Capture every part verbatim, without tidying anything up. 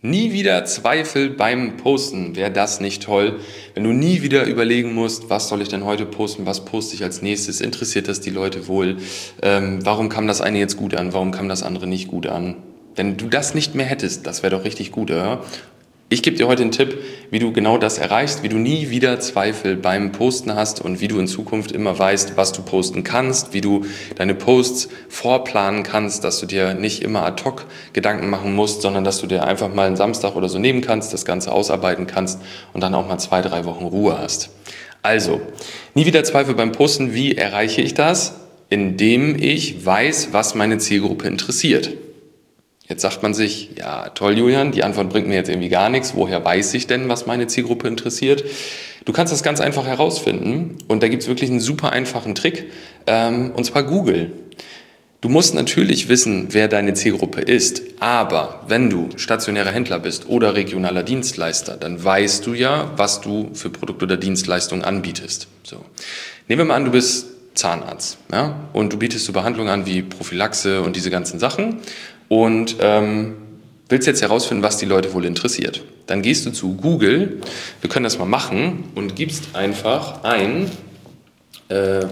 Nie wieder Zweifel beim Posten. Wäre das nicht toll, wenn du nie wieder überlegen musst, was soll ich denn heute posten, was poste ich als nächstes, interessiert das die Leute wohl, ähm, warum kam das eine jetzt gut an, warum kam das andere nicht gut an. Wenn du das nicht mehr hättest, das wäre doch richtig gut, oder? Ich gebe dir heute einen Tipp, wie du genau das erreichst, wie du nie wieder Zweifel beim Posten hast und wie du in Zukunft immer weißt, was du posten kannst, wie du deine Posts vorplanen kannst, dass du dir nicht immer ad hoc Gedanken machen musst, sondern dass du dir einfach mal einen Samstag oder so nehmen kannst, das Ganze ausarbeiten kannst und dann auch mal zwei, drei Wochen Ruhe hast. Also, nie wieder Zweifel beim Posten. Wie erreiche ich das? Indem ich weiß, was meine Zielgruppe interessiert. Jetzt sagt man sich, ja toll Julian, die Antwort bringt mir jetzt irgendwie gar nichts. Woher weiß ich denn, was meine Zielgruppe interessiert? Du kannst das ganz einfach herausfinden und da gibt es wirklich einen super einfachen Trick, ähm, und zwar Google. Du musst natürlich wissen, wer deine Zielgruppe ist, aber wenn du stationärer Händler bist oder regionaler Dienstleister, dann weißt du ja, was du für Produkte oder Dienstleistungen anbietest. So. Nehmen wir mal an, du bist Zahnarzt, ja, und du bietest so Behandlungen an wie Prophylaxe und diese ganzen Sachen. Und ähm, willst jetzt herausfinden, was die Leute wohl interessiert. Dann gehst du zu Google, wir können das mal machen, und gibst einfach ein äh,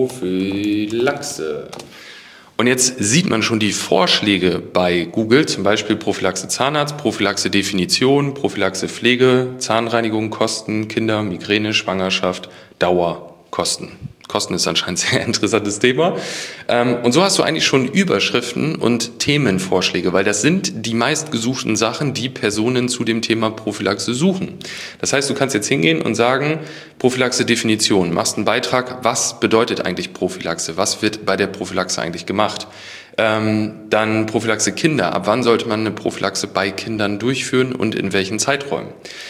Prophylaxe. Und jetzt sieht man schon die Vorschläge bei Google, zum Beispiel Prophylaxe Zahnarzt, Prophylaxe Definition, Prophylaxe Pflege, Zahnreinigung, Kosten, Kinder, Migräne, Schwangerschaft, Dauer, Kosten. Kosten ist anscheinend ein sehr interessantes Thema. Und so hast du eigentlich schon Überschriften und Themenvorschläge, weil das sind die meistgesuchten Sachen, die Personen zu dem Thema Prophylaxe suchen. Das heißt, du kannst jetzt hingehen und sagen, Prophylaxe-Definition, machst einen Beitrag, was bedeutet eigentlich Prophylaxe, was wird bei der Prophylaxe eigentlich gemacht? Dann Prophylaxe Kinder, ab wann sollte man eine Prophylaxe bei Kindern durchführen und in welchen Zeiträumen?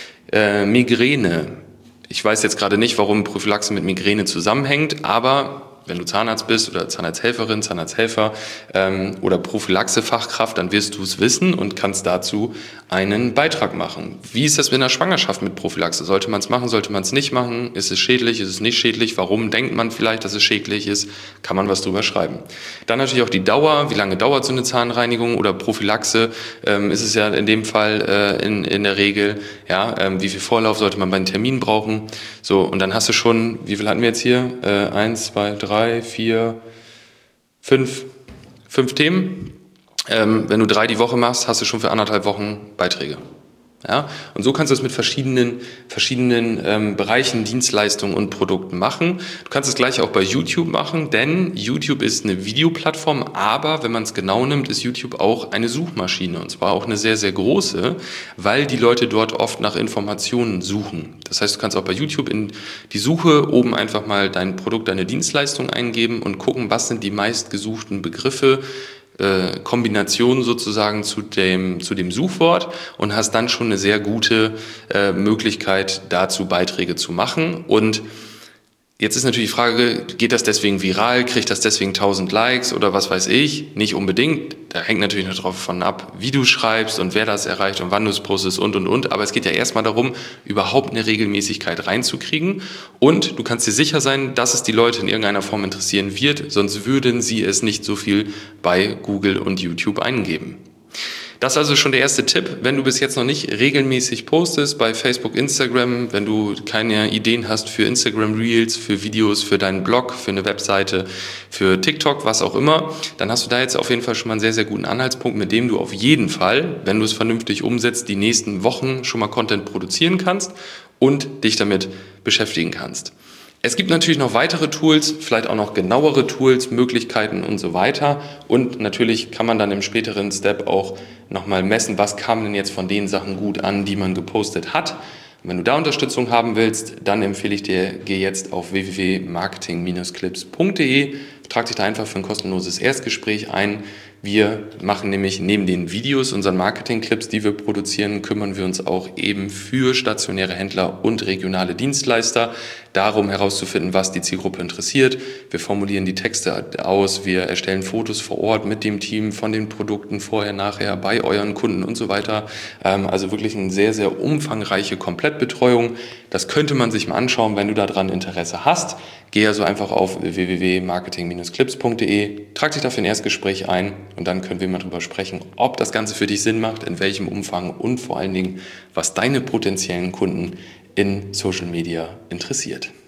Migräne. Ich weiß jetzt gerade nicht, warum Prophylaxe mit Migräne zusammenhängt, aber wenn du Zahnarzt bist oder Zahnarzthelferin, Zahnarzthelfer ähm, oder Prophylaxe-Fachkraft, dann wirst du es wissen und kannst dazu einen Beitrag machen. Wie ist das mit einer Schwangerschaft mit Prophylaxe? Sollte man es machen, sollte man es nicht machen? Ist es schädlich, ist es nicht schädlich? Warum denkt man vielleicht, dass es schädlich ist? Kann man was drüber schreiben. Dann natürlich auch die Dauer. Wie lange dauert so eine Zahnreinigung oder Prophylaxe? Ähm, ist es ja in dem Fall äh, in, in der Regel, ja, ähm, wie viel Vorlauf sollte man bei einem Termin brauchen? So, und dann hast du schon, wie viel hatten wir jetzt hier? Äh, eins, zwei, drei, drei, vier, fünf, fünf Themen. Ähm, wenn du drei die Woche machst, hast du schon für anderthalb Wochen Beiträge. Ja? Und so kannst du es mit verschiedenen, verschiedenen ähm, Bereichen, Dienstleistungen und Produkten machen. Du kannst es gleich auch bei YouTube machen, denn YouTube ist eine Videoplattform, aber wenn man es genau nimmt, ist YouTube auch eine Suchmaschine, und zwar auch eine sehr, sehr große, weil die Leute dort oft nach Informationen suchen. Das heißt, du kannst auch bei YouTube in die Suche oben einfach mal dein Produkt, deine Dienstleistung eingeben und gucken, was sind die meistgesuchten Begriffe, Äh, Kombination sozusagen zu dem, zu dem Suchwort, und hast dann schon eine sehr gute äh, Möglichkeit, dazu Beiträge zu machen. Und jetzt ist natürlich die Frage, geht das deswegen viral, kriegt das deswegen tausend Likes oder was weiß ich? Nicht unbedingt. Da hängt natürlich noch davon ab, wie du schreibst und wer das erreicht und wann du es postest und, und, und. Aber es geht ja erstmal darum, überhaupt eine Regelmäßigkeit reinzukriegen. Und du kannst dir sicher sein, dass es die Leute in irgendeiner Form interessieren wird, sonst würden sie es nicht so viel bei Google und YouTube eingeben. Das ist also schon der erste Tipp. Wenn du bis jetzt noch nicht regelmäßig postest bei Facebook, Instagram, wenn du keine Ideen hast für Instagram Reels, für Videos, für deinen Blog, für eine Webseite, für TikTok, was auch immer, dann hast du da jetzt auf jeden Fall schon mal einen sehr, sehr guten Anhaltspunkt, mit dem du auf jeden Fall, wenn du es vernünftig umsetzt, die nächsten Wochen schon mal Content produzieren kannst und dich damit beschäftigen kannst. Es gibt natürlich noch weitere Tools, vielleicht auch noch genauere Tools, Möglichkeiten und so weiter. Und natürlich kann man dann im späteren Step auch nochmal messen, was kam denn jetzt von den Sachen gut an, die man gepostet hat. Und wenn du da Unterstützung haben willst, dann empfehle ich dir, geh jetzt auf w w w punkt marketing Bindestrich clips punkt d e, trag dich da einfach für ein kostenloses Erstgespräch ein. Wir machen nämlich neben den Videos, unseren Marketing-Clips, die wir produzieren, kümmern wir uns auch eben für stationäre Händler und regionale Dienstleister. darum herauszufinden, was die Zielgruppe interessiert. Wir formulieren die Texte aus, wir erstellen Fotos vor Ort mit dem Team von den Produkten vorher, nachher bei euren Kunden und so weiter. Also wirklich eine sehr, sehr umfangreiche Komplettbetreuung. Das könnte man sich mal anschauen, wenn du daran Interesse hast. Geh also einfach auf w w w punkt marketing Bindestrich clips punkt d e, trag dich da für ein Erstgespräch ein und dann können wir mal drüber sprechen, ob das Ganze für dich Sinn macht, in welchem Umfang und vor allen Dingen, was deine potenziellen Kunden in Social Media interessiert.